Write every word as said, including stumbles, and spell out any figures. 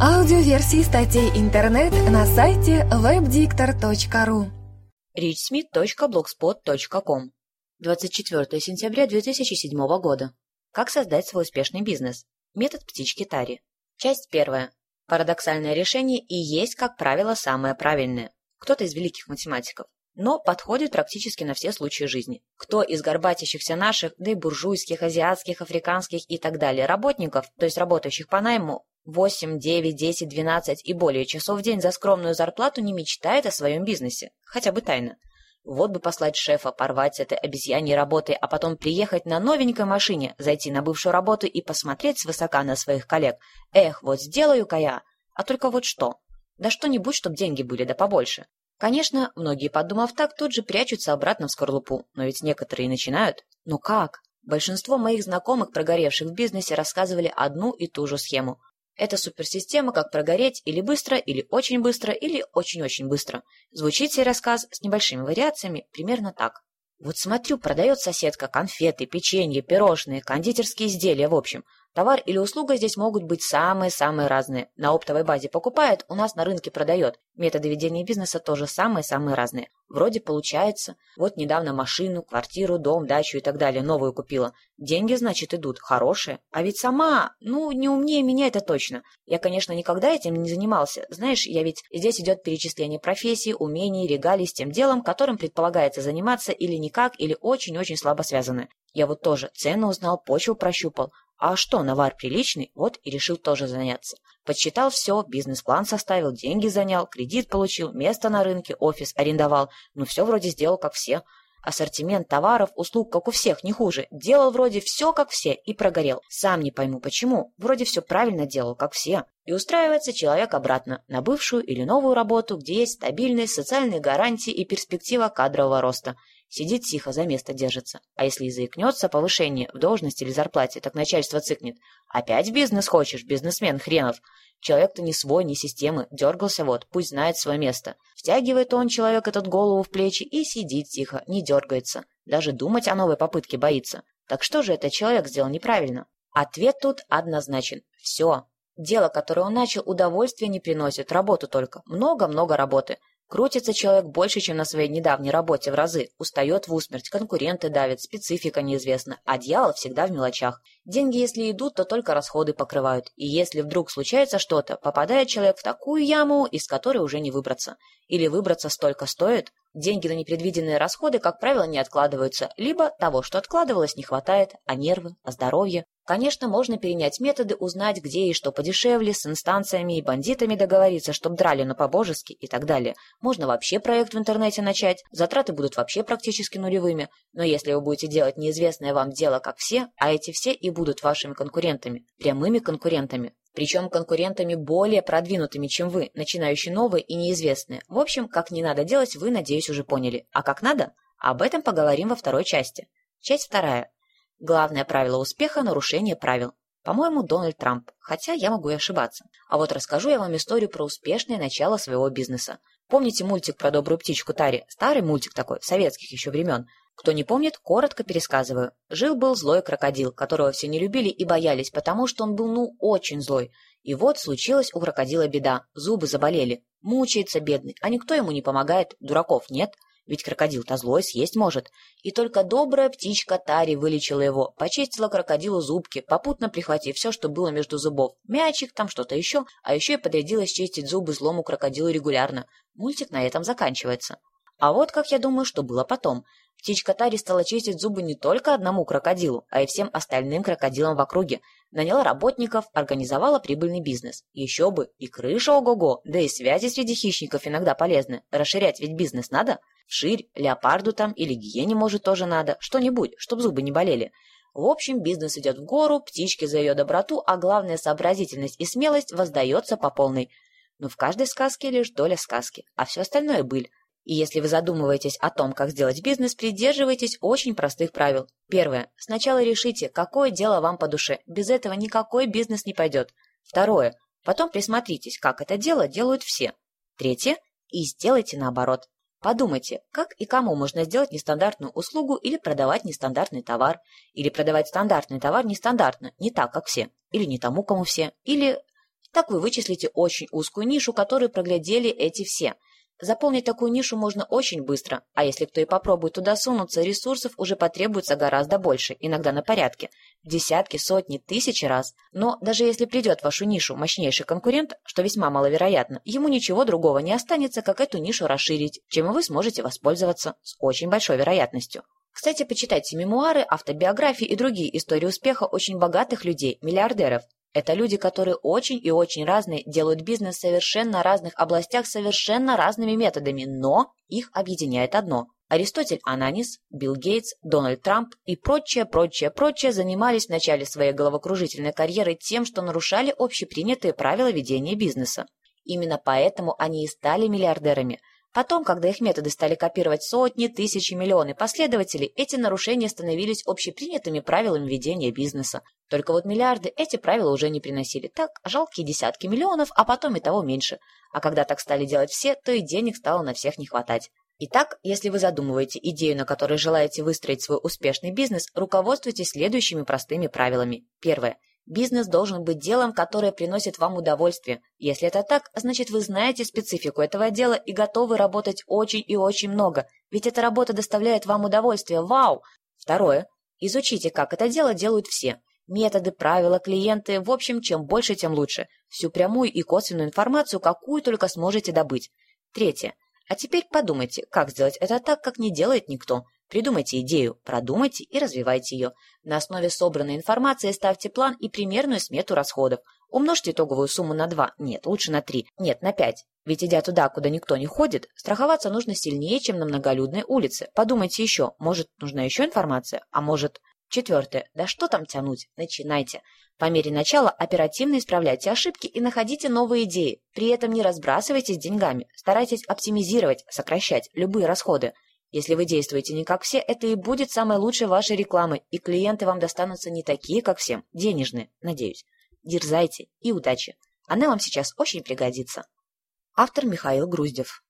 Аудиоверсии статей интернет на сайте веб-диктор точка ру. рич смит точка блогспот точка ком. двадцать четвёртое сентября две тысячи седьмого года. Как создать свой успешный бизнес? Метод птички Тари. Часть первая. Парадоксальное решение и есть, как правило, самое правильное. Кто-то из великих математиков. Но подходит практически на все случаи жизни. Кто из горбатящихся наших, да и буржуйских, азиатских, африканских и так далее работников, то есть работающих по найму, восемь, девять, десять, двенадцать и более часов в день за скромную зарплату не мечтает о своем бизнесе, хотя бы тайно. Вот бы послать шефа, порвать с этой обезьяньей работой, а потом приехать на новенькой машине, зайти на бывшую работу и посмотреть свысока на своих коллег. Эх, вот сделаю-ка я. А только вот что? Да что-нибудь, чтоб деньги были, да побольше. Конечно, многие, подумав так, тут же прячутся обратно в скорлупу, но ведь некоторые начинают. Но как? Большинство моих знакомых, прогоревших в бизнесе, рассказывали одну и ту же схему. Это суперсистема, как прогореть или быстро, или очень быстро, или очень-очень быстро. Звучит сей рассказ с небольшими вариациями примерно так. Вот смотрю, продает соседка конфеты, печенье, пирожные, кондитерские изделия, в общем. Товар или услуга здесь могут быть самые-самые разные. На оптовой базе покупает, у нас на рынке продает. Методы ведения бизнеса тоже самые-самые разные. Вроде получается. Вот недавно машину, квартиру, дом, дачу и так далее новую купила. Деньги, значит, идут хорошие. А ведь сама, ну, не умнее меня это точно. Я, конечно, никогда этим не занимался. Знаешь, я ведь здесь идет перечисление профессий, умений, регалий с тем делом, которым предполагается заниматься или никак, или очень-очень слабо связаны. Я вот тоже цену узнал, почву прощупал. А что, навар приличный, вот и решил тоже заняться. Подсчитал все, бизнес-план составил, деньги занял, кредит получил, место на рынке, офис арендовал. Ну все вроде сделал как все. Ассортимент товаров, услуг как у всех, не хуже. Делал вроде все как все и прогорел. Сам не пойму почему. Вроде все правильно делал, как все. И устраивается человек обратно, на бывшую или новую работу, где есть стабильность, социальные гарантии и перспектива кадрового роста. Сидит тихо, за место держится. А если и заикнется повышение в должности или зарплате, так начальство цыкнет. Опять бизнес хочешь, бизнесмен хренов. Человек-то не свой, не системы. Дергался вот, пусть знает свое место. Втягивает он, человек, этот голову в плечи и сидит тихо, не дергается. Даже думать о новой попытке боится. Так что же этот человек сделал неправильно? Ответ тут однозначен. Все. Дело, которое он начал, удовольствия не приносит, работу только. Много-много работы. Крутится человек больше, чем на своей недавней работе в разы, устает в усмерть, конкуренты давят, специфика неизвестна, а дьявол всегда в мелочах. Деньги, если идут, то только расходы покрывают, и если вдруг случается что-то, попадает человек в такую яму, из которой уже не выбраться. Или выбраться столько стоит. Деньги на непредвиденные расходы, как правило, не откладываются, либо того, что откладывалось, не хватает, а нервы, а здоровье. Конечно, можно перенять методы, узнать, где и что подешевле, с инстанциями и бандитами договориться, чтоб драли на по-божески и так далее. Можно вообще проект в интернете начать, затраты будут вообще практически нулевыми. Но если вы будете делать неизвестное вам дело, как все, а эти все и будут вашими конкурентами, прямыми конкурентами, причем конкурентами более продвинутыми, чем вы, начинающие новые и неизвестные. В общем, как не надо делать, вы, надеюсь, уже поняли. А как надо? Об этом поговорим во второй части. Часть вторая. Главное правило успеха – нарушение правил. По-моему, Дональд Трамп, хотя я могу и ошибаться. А вот расскажу я вам историю про успешное начало своего бизнеса. Помните мультик про добрую птичку Тари? Старый мультик такой, советских еще времен. Кто не помнит, коротко пересказываю. Жил-был злой крокодил, которого все не любили и боялись, потому что он был, ну, очень злой. И вот случилась у крокодила беда. Зубы заболели. Мучается бедный, а никто ему не помогает. Дураков нет. Ведь крокодил-то злой, съесть может. И только добрая птичка Тари вылечила его, почистила крокодилу зубки, попутно прихватив все, что было между зубов. Мячик, там что-то еще, а еще и подрядилась чистить зубы злому крокодилу регулярно. Мультик на этом заканчивается. А вот как я думаю, что было потом. Птичка Тари стала чистить зубы не только одному крокодилу, а и всем остальным крокодилам в округе. Наняла работников, организовала прибыльный бизнес. Еще бы, и крыша ого-го, да и связи среди хищников иногда полезны. Расширять ведь бизнес надо. Вширь, леопарду там или гиене, может, тоже надо. Что-нибудь, чтоб зубы не болели. В общем, бизнес идет в гору, птички за ее доброту, а главное, сообразительность и смелость воздается по полной. Но в каждой сказке лишь доля сказки, а все остальное быль. И если вы задумываетесь о том, как сделать бизнес, придерживайтесь очень простых правил. Первое. Сначала решите, какое дело вам по душе. Без этого никакой бизнес не пойдет. Второе. Потом присмотритесь, как это дело делают все. Третье. И сделайте наоборот. Подумайте, как и кому можно сделать нестандартную услугу или продавать нестандартный товар, или продавать стандартный товар нестандартно, не так, как все, или не тому, кому все, или... Так вы вычислите очень узкую нишу, которую проглядели эти все. Заполнить такую нишу можно очень быстро, а если кто и попробует туда сунуться, ресурсов уже потребуется гораздо больше, иногда на порядке, в десятки, сотни, тысячи раз. Но даже если придет в вашу нишу мощнейший конкурент, что весьма маловероятно, ему ничего другого не останется, как эту нишу расширить, чем и вы сможете воспользоваться с очень большой вероятностью. Кстати, почитайте мемуары, автобиографии и другие истории успеха очень богатых людей, миллиардеров. Это люди, которые очень и очень разные, делают бизнес в совершенно разных областях совершенно разными методами, но их объединяет одно. Аристотель Ананис, Билл Гейтс, Дональд Трамп и прочее, прочее, прочее занимались в начале своей головокружительной карьеры тем, что нарушали общепринятые правила ведения бизнеса. Именно поэтому они и стали миллиардерами. Потом, когда их методы стали копировать сотни, тысячи, миллионы последователей, эти нарушения становились общепринятыми правилами ведения бизнеса. Только вот миллиарды эти правила уже не приносили. Так, жалкие десятки миллионов, а потом и того меньше. А когда так стали делать все, то и денег стало на всех не хватать. Итак, если вы задумываете идею, на которой желаете выстроить свой успешный бизнес, руководствуйтесь следующими простыми правилами. Первое. Бизнес должен быть делом, которое приносит вам удовольствие. Если это так, значит вы знаете специфику этого дела и готовы работать очень и очень много, ведь эта работа доставляет вам удовольствие. Вау! Второе. Изучите, как это дело делают все. Методы, правила, клиенты, в общем, чем больше, тем лучше. Всю прямую и косвенную информацию, какую только сможете добыть. Третье. А теперь подумайте, как сделать это так, как не делает никто. Придумайте идею, продумайте и развивайте ее. На основе собранной информации ставьте план и примерную смету расходов. Умножьте итоговую сумму на два, нет, лучше на три, нет, на пять. Ведь идя туда, куда никто не ходит, страховаться нужно сильнее, чем на многолюдной улице. Подумайте еще, может, нужна еще информация, а может... Четвертое. Да что там тянуть? Начинайте. По мере начала оперативно исправляйте ошибки и находите новые идеи. При этом не разбрасывайтесь деньгами. Старайтесь оптимизировать, сокращать любые расходы. Если вы действуете не как все, это и будет самой лучшей вашей рекламой, и клиенты вам достанутся не такие, как всем, денежные, надеюсь. Дерзайте и удачи. Она вам сейчас очень пригодится. Автор Михаил Груздев.